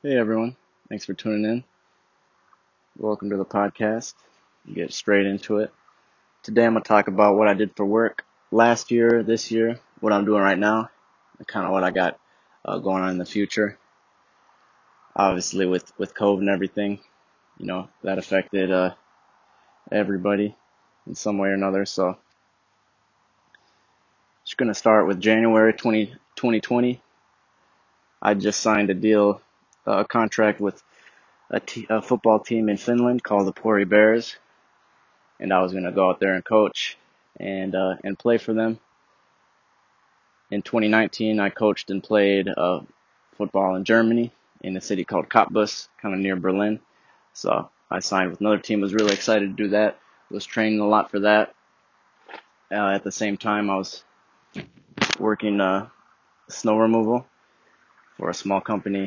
Hey everyone, thanks for tuning in. Welcome to the podcast. Get straight into it. Today I'm going to talk about what I did for work last year, this year, what I'm doing right now, and kind of what I got going on in the future. Obviously, with COVID and everything, that affected everybody in some way or another. So, just going to start with January 2020. I just signed a contract with a football team in Finland called the Pori Bears, and I was going to go out there and coach and play for them. In 2019, I coached and played football in Germany in a city called Cottbus, kind of near Berlin. So I signed with another team. Was really excited to do that. Was training a lot for that. At the same time, I was working snow removal for a small company.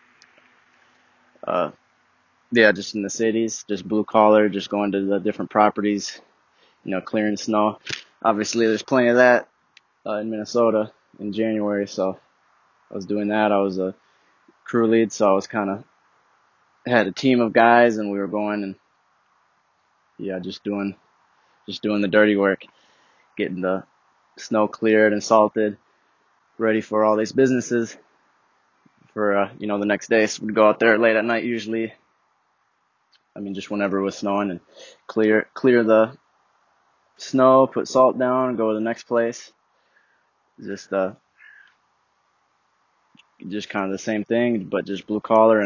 Uh, yeah, just in the cities, just blue collar, just going to the different properties, clearing snow. Obviously, there's plenty of that in Minnesota in January, so I was doing that. I was a crew lead, so I was kind of had a team of guys, and we were going and yeah, just doing the dirty work, getting the snow cleared and salted, ready for all these businesses for the next day. So we'd go out there late at night usually. I mean, just whenever it was snowing, and clear the snow, put salt down, go to the next place. Just just kind of the same thing, but just blue collar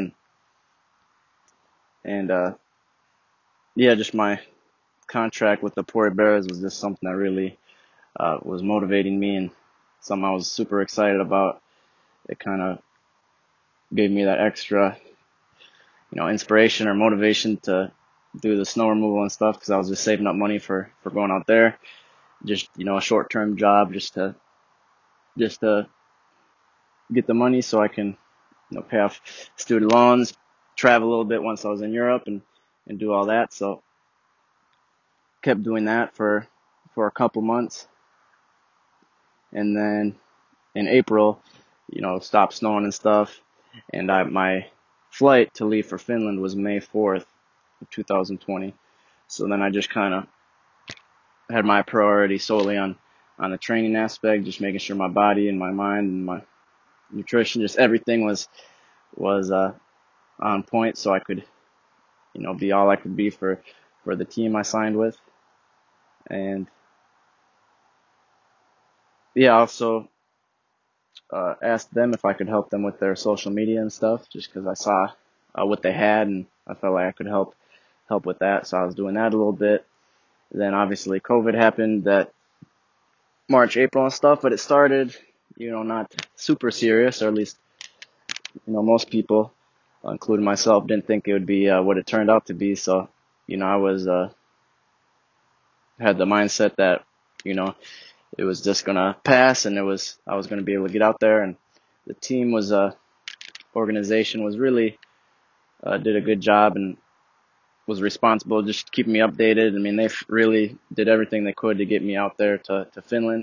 and yeah, just my contract with the Pori Bears was just something that really was motivating me and something I was super excited about. It kind of gave me that extra, inspiration or motivation to do the snow removal and stuff because I was just saving up money for going out there. Just, a short-term job just to get the money so I can, pay off student loans, travel a little bit once I was in Europe and do all that. So kept doing that for a couple months. And then in April, stopped snowing and stuff. And my flight to leave for Finland was May 4th of 2020. So then I just kind of had my priority solely on the training aspect, just making sure my body and my mind and my nutrition, just everything was on point, so I could, be all I could be for the team I signed with. And yeah, also asked them if I could help them with their social media and stuff, just because I saw what they had and I felt like I could help with that. So I was doing that a little bit. Then obviously COVID happened that March, April and stuff, but it started, not super serious, or at least, most people, including myself, didn't think it would be what it turned out to be. So, I was had the mindset that, you know, it was just gonna pass, and I was gonna be able to get out there, and the team was organization was really did a good job and was responsible just keeping me updated. I mean, they really did everything they could to get me out there to Finland,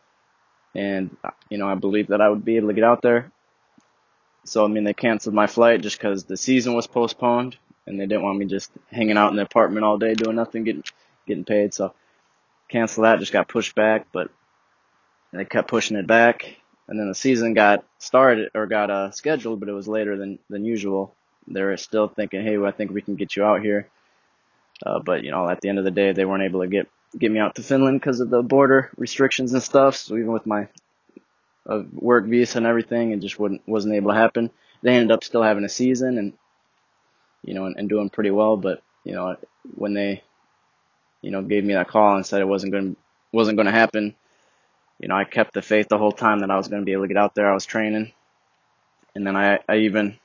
and I believed that I would be able to get out there. So I mean, they canceled my flight just because the season was postponed, and they didn't want me just hanging out in the apartment all day doing nothing, getting paid. So cancel that, just got pushed back, but they kept pushing it back, and then the season got started or got scheduled, but it was later than usual. They're still thinking, hey, well, I think we can get you out here, but at the end of the day, they weren't able to get me out to Finland because of the border restrictions and stuff. So even with my work visa and everything, it just wasn't able to happen. They ended up still having a season and and doing pretty well, but when they gave me that call and said it wasn't going to happen, I kept the faith the whole time that I was going to be able to get out there. I was training, and then I even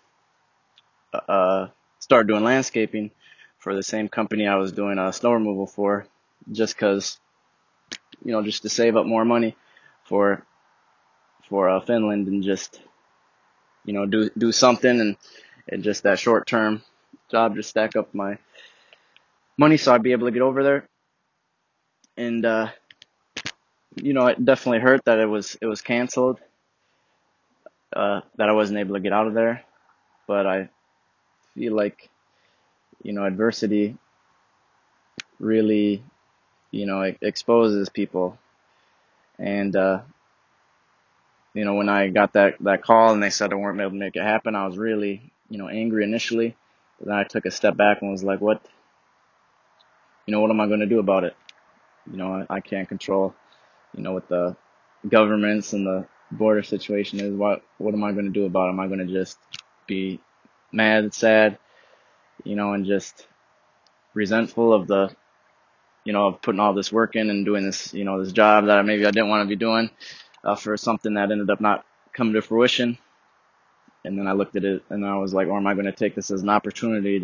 started doing landscaping for the same company I was doing snow removal for, just because just to save up more money for Finland, and just do something, and just that short term job, just stack up my money so I'd be able to get over there. And it definitely hurt that it was canceled, that I wasn't able to get out of there. but I feel like, adversity really, exposes people. And, when I got that call and they said I weren't able to make it happen, I was really, angry initially. But then I took a step back and was like, what am I going to do about it? I can't control, what the governments and the border situation is. What am I going to do about it? Am I going to just be mad, sad, and just resentful of of putting all this work in and doing this, this job that maybe I didn't want to be doing, for something that ended up not coming to fruition? And then I looked at it and I was like, or am I going to take this as an opportunity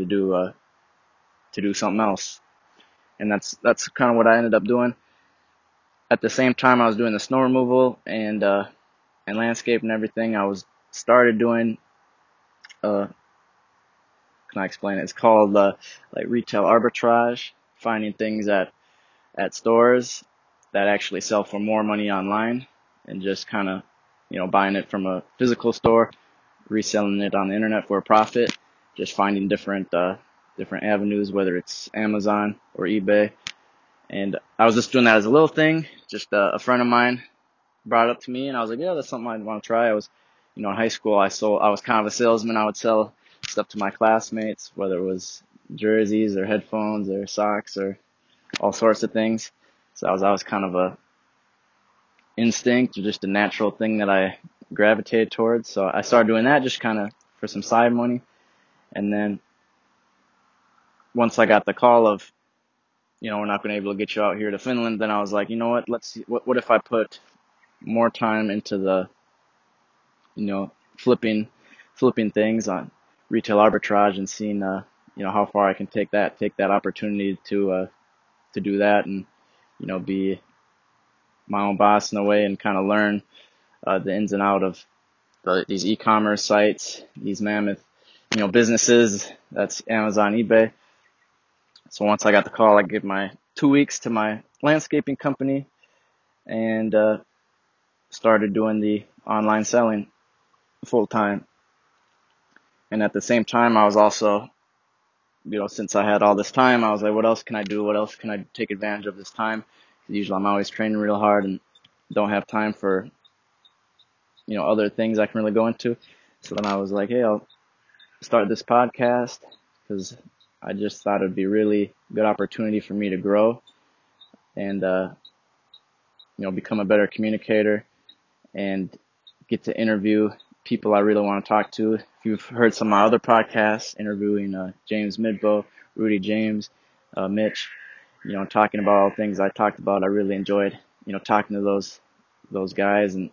to do something else? And that's kind of what I ended up doing. At the same time, I was doing the snow removal and landscape and everything. I was started doing, uh, can I explain it? It's called like retail arbitrage, finding things at stores that actually sell for more money online, and just kind of, buying it from a physical store, reselling it on the internet for a profit. Just finding different avenues, whether it's Amazon or eBay. And I was just doing that as a little thing. Just a friend of mine brought it up to me, and I was like, yeah, that's something I'd want to try. I was, in high school, I was kind of a salesman. I would sell stuff to my classmates, whether it was jerseys or headphones or socks or all sorts of things. So I was kind of a instinct, or just a natural thing that I gravitated towards. So I started doing that just kind of for some side money. And then once I got the call of, we're not going to be able to get you out here to Finland, then I was like, you know what, let's see, what if I put more time into the, flipping things on retail arbitrage, and seeing, how far I can take that opportunity to do that, and, be my own boss in a way, and kind of learn, the ins and out of these e-commerce sites, these mammoth, businesses. That's Amazon, eBay. So once I got the call, I gave my 2 weeks to my landscaping company, and started doing the online selling full time. And at the same time, I was also, since I had all this time, I was like, what else can I do? What else can I take advantage of this time? 'Cause usually I'm always training real hard and don't have time for, other things I can really go into. So then I was like, hey, I'll start this podcast, because I just thought it'd be really good opportunity for me to grow and, become a better communicator, and get to interview people I really want to talk to. If you've heard some of my other podcasts, interviewing James Midbow, Rudy James, Mitch, talking about all the things I talked about, I really enjoyed, talking to those guys, and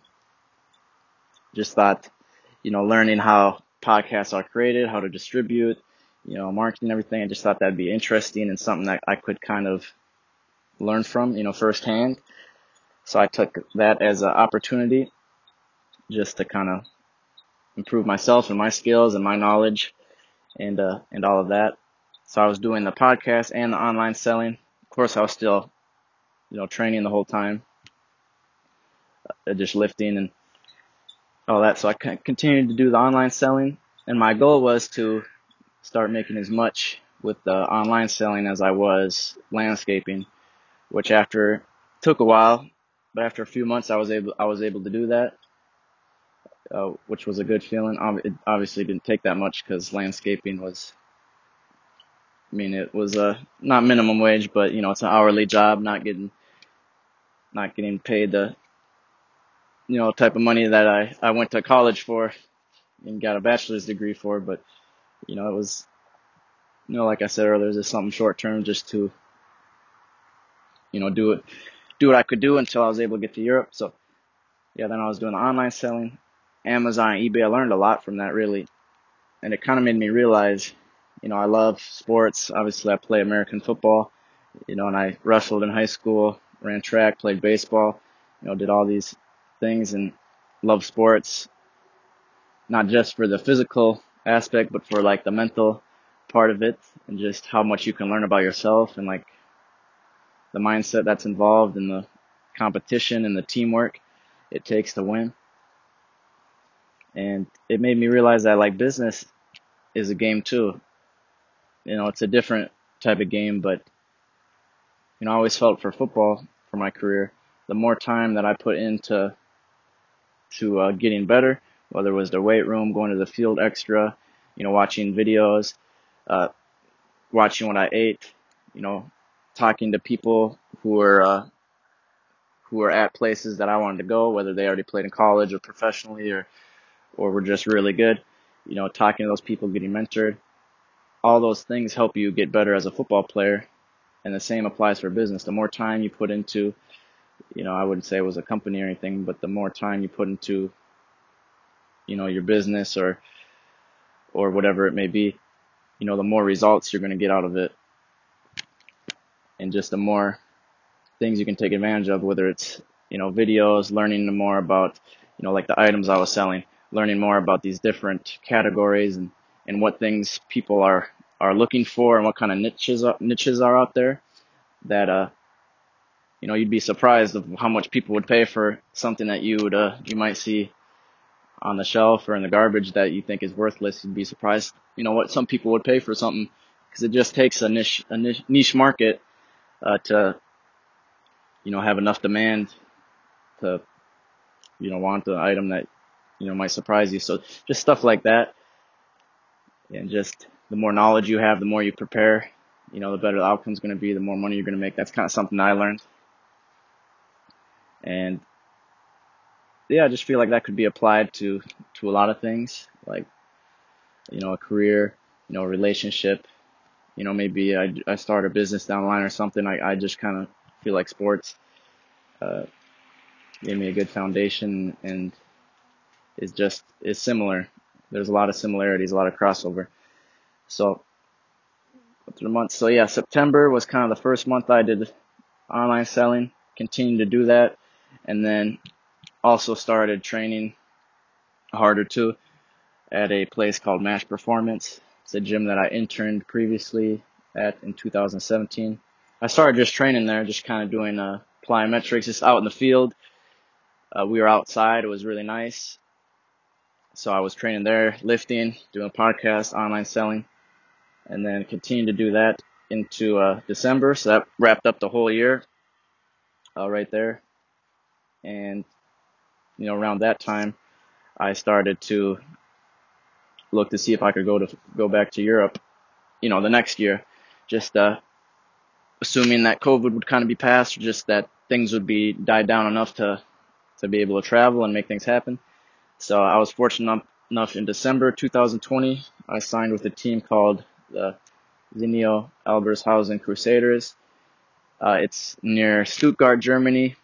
just thought, learning how podcasts are created, how to distribute, marketing, everything. I just thought that'd be interesting and something that I could kind of learn from, firsthand. So I took that as an opportunity just to kind of improve myself and my skills and my knowledge, and all of that. So I was doing the podcast and the online selling. Of course, I was still, training the whole time, just lifting and all that. So I continued to do the online selling, and my goal was to start making as much with the online selling as I was landscaping, which after took a while, but after a few months, I was able to do that, which was a good feeling. It obviously didn't take that much, because landscaping was, I mean, it was not minimum wage, but it's an hourly job, not getting paid the type of money that I went to college for and got a bachelor's degree for. But it was, like I said earlier, just something short term, just to do what I could do until I was able to get to Europe. So yeah, then I was doing the online selling, Amazon, eBay. I learned a lot from that, really, and it kind of made me realize, I love sports. Obviously, I play American football, and I wrestled in high school, ran track, played baseball, did all these things, and love sports, not just for the physical aspect, but for like the mental part of it, and just how much you can learn about yourself, and like the mindset that's involved in the competition and the teamwork it takes to win. And it made me realize that, like, business, is a game too. It's a different type of game, but I always felt for football for my career, the more time that I put into getting better, whether it was the weight room, going to the field extra, watching videos, uh, watching what I ate, you know, talking to people who are at places that I wanted to go, whether they already played in college or professionally or were just really good. Talking to those people, getting mentored, all those things help you get better as a football player. And the same applies for business. The more time you put into, I wouldn't say it was a company or anything, but the more time you put into, your business or whatever it may be, the more results you're going to get out of it, and just the more things you can take advantage of, whether it's, videos, learning more about, like the items I was selling, learning more about these different categories and what things people are looking for and what kind of niches are out there that, you'd be surprised of how much people would pay for something that you might see on the shelf or in the garbage that you think is worthless. You'd be surprised, what some people would pay for something, because it just takes a niche market to, have enough demand to, want the item that, might surprise you. So just stuff like that. And just the more knowledge you have, the more you prepare, the better the outcome's going to be, the more money you're going to make. That's kind of something I learned. And yeah, I just feel like that could be applied to a lot of things, like, a career, a relationship, maybe I start a business down the line or something. I just kind of feel like sports uh, gave me a good foundation and is similar. There's a lot of similarities, a lot of crossover. So through the months, so yeah, September was kind of the first month I did online selling, continued to do that, and then also started training harder too at a place called Mash Performance. It's a gym that I interned previously at in 2017. I started just training there, just kind of doing plyometrics, just out in the field. We were outside. It was really nice. So I was training there, lifting, doing podcasts, online selling, and then continued to do that into December. So that wrapped up the whole year right there. And, around that time, I started to look to see if I could go back to Europe, the next year, just assuming that COVID would kind of be past, or just that things would be died down enough to be able to travel and make things happen. So I was fortunate enough in December 2020, I signed with a team called the Zinio Albershausen Crusaders. It's near Stuttgart, Germany,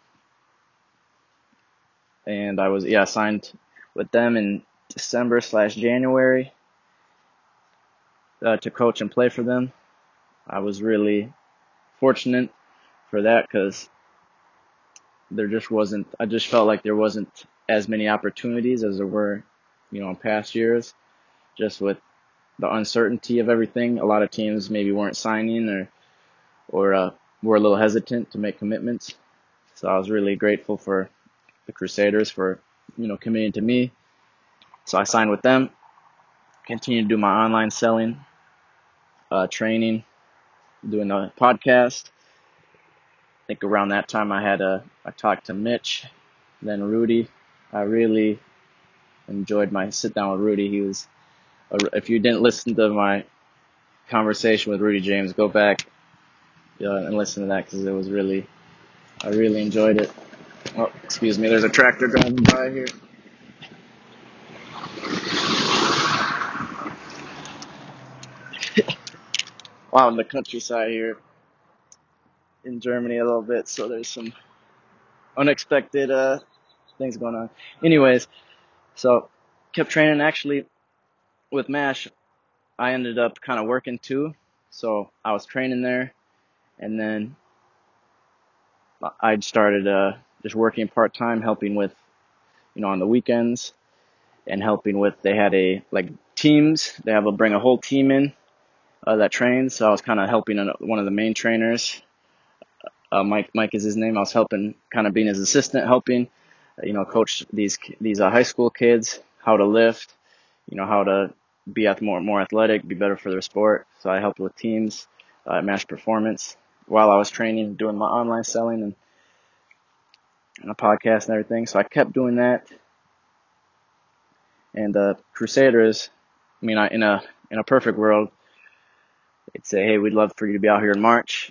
and I was signed with them in December/January to coach and play for them. I was really fortunate for that because there just wasn't. I just felt like there wasn't as many opportunities as there were, in past years, just with the uncertainty of everything. A lot of teams maybe weren't signing or were a little hesitant to make commitments. So I was really grateful for the Crusaders for, committing to me. So I signed with them, continued to do my online selling, training, doing the podcast. I think around that time I talked to Mitch, then Rudy. I really enjoyed my sit down with Rudy. If you didn't listen to my conversation with Rudy James, go back and listen to that because I really enjoyed it. Oh, excuse me, there's a tractor driving by here. Wow, in the countryside here in Germany a little bit, so there's some unexpected things going on. Anyways, so kept training. Actually, with MASH, I ended up kind of working too. So I was training there, and then I started just working part time, helping with, on the weekends, and helping with. They had teams. They bring a whole team in that trains. So I was kind of helping one of the main trainers. Mike is his name. I was helping, kind of being his assistant, helping, coach these high school kids how to lift, how to be more athletic, be better for their sport. So I helped with teams, Match Performance while I was training, doing my online selling and a podcast and everything. So I kept doing that. And the Crusaders, I mean, in a perfect world, they'd say, hey, we'd love for you to be out here in March.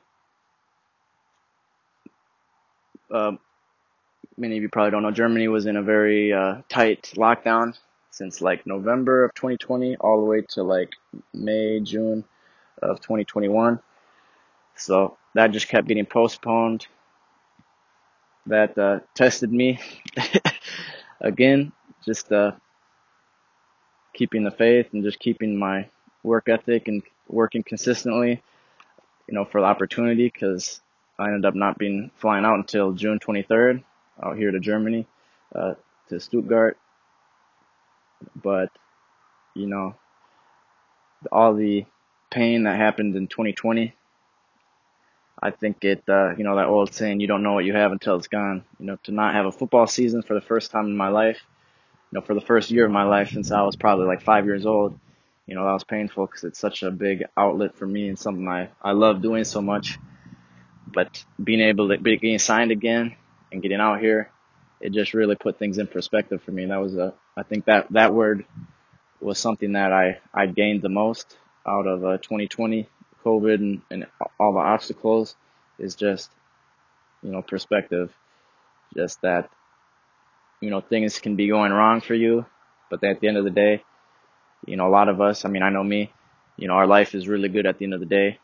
Many of you probably don't know, Germany was in a very tight lockdown since like November of 2020 all the way to like May, June of 2021. So that just kept getting postponed. That tested me again, just keeping the faith and just keeping my work ethic and working consistently, for the opportunity, because I ended up not being flying out until June 23rd out here to Germany, to Stuttgart. But, you know, all the pain that happened in 2020, I think that old saying, you don't know what you have until it's gone. To not have a football season for the first time in my life, for the first year of my life since I was probably like 5 years old, that was painful because it's such a big outlet for me and something I love doing so much. But being able to getting signed again and getting out here, it just really put things in perspective for me. I think that word was something that I gained the most out of 2020, COVID, and all the obstacles, is just, perspective. Just that, things can be going wrong for you, but at the end of the day, a lot of us, I mean, I know me, our life is really good at the end of the day.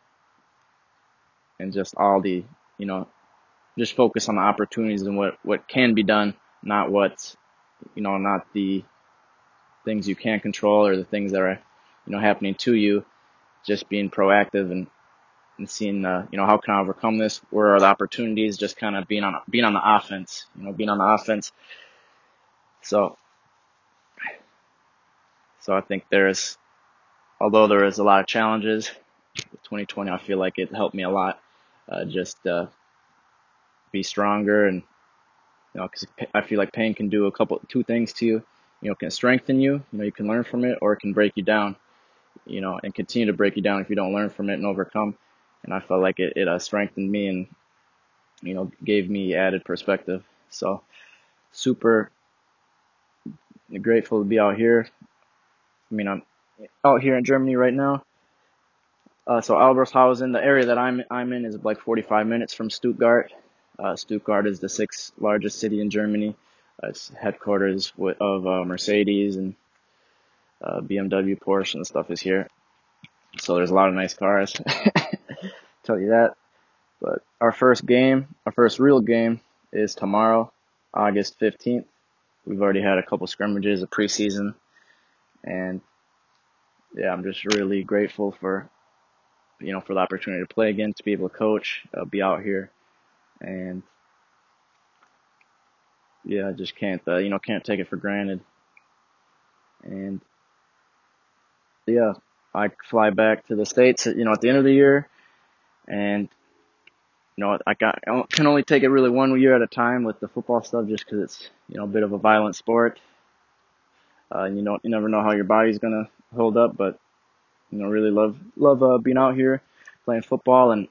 And just all the, just focus on the opportunities and what can be done, not not the things you can't control or the things that are, happening to you. Just being proactive and seeing, how can I overcome this? Where are the opportunities? Just kind of being on the offense, being on the offense. So I think although there is a lot of challenges, 2020, I feel like it helped me a lot. Just be stronger, and because I feel like pain can do two things to you. It can strengthen you. You can learn from it, or it can break you down. And continue to break you down if you don't learn from it and overcome. And I felt like it strengthened me and gave me added perspective. So super grateful to be out here. I mean, I'm out here in Germany right now. So Albershausen, the area that I'm in, is like 45 minutes from Stuttgart. Stuttgart is the sixth largest city in Germany. It's headquarters of Mercedes and BMW, Porsche, and stuff is here. So there's a lot of nice cars. Tell you that. But our first real game, is tomorrow, August 15th. We've already had a couple scrimmages of preseason, and yeah, I'm just really grateful for the opportunity to play again, to be able to coach, be out here, and yeah, I just can't take it for granted. And yeah, I fly back to the States, at the end of the year, and I can only take it really 1 year at a time with the football stuff, just because it's a bit of a violent sport. You never know how your body's gonna hold up, but really love being out here playing football, and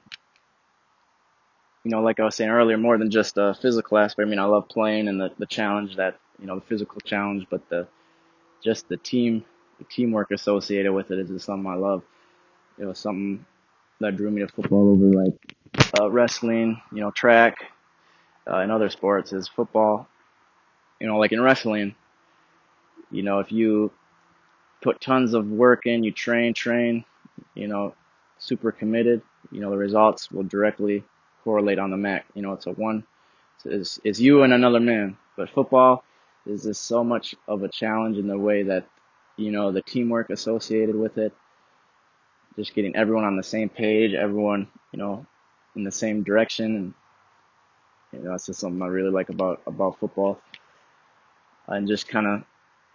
like I was saying earlier, more than just a physical aspect. I mean, I love playing and the challenge that the physical challenge, but the teamwork associated with it is just something I love. It was something that drew me to football over like wrestling, track, and other sports. Is football. Like in wrestling, if you put tons of work in, you train, super committed, the results will directly correlate on the mat. It's you and another man. But football is just so much of a challenge in the way that, the teamwork associated with it, just getting everyone on the same page, everyone, in the same direction. And, that's just something I really like about football. And just kind of,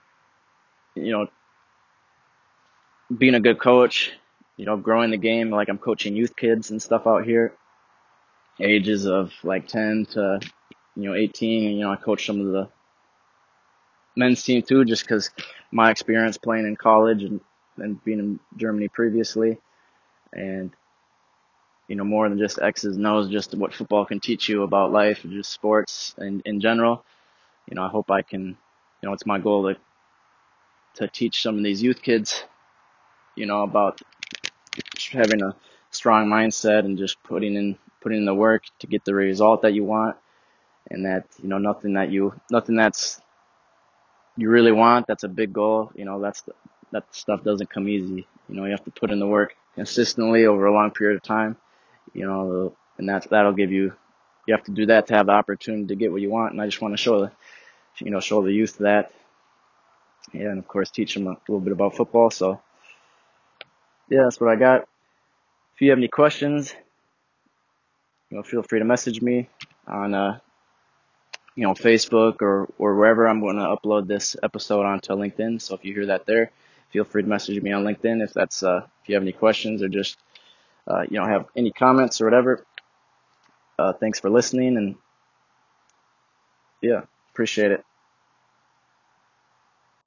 being a good coach, growing the game. Like I'm coaching youth kids and stuff out here, ages of like 10 to 18. And I coach some of the men's team too, just because my experience playing in college and being in Germany previously, and more than just X's and O's, just what football can teach you about life and just sports in general. I hope I can, it's my goal to teach some of these youth kids, about having a strong mindset and just putting in the work to get the result that you want, and that nothing that's you really want, that's a big goal. That stuff doesn't come easy. You have to put in the work consistently over a long period of time. And that'll give you. You have to do that to have the opportunity to get what you want. And I just want to show the youth that, yeah, and of course teach them a little bit about football. So yeah, that's what I got. If you have any questions, feel free to message me on Facebook or wherever. I'm going to upload this episode onto LinkedIn. So if you hear that there, feel free to message me on LinkedIn if you have any questions or just have any comments or whatever. Thanks for listening, and yeah, appreciate it.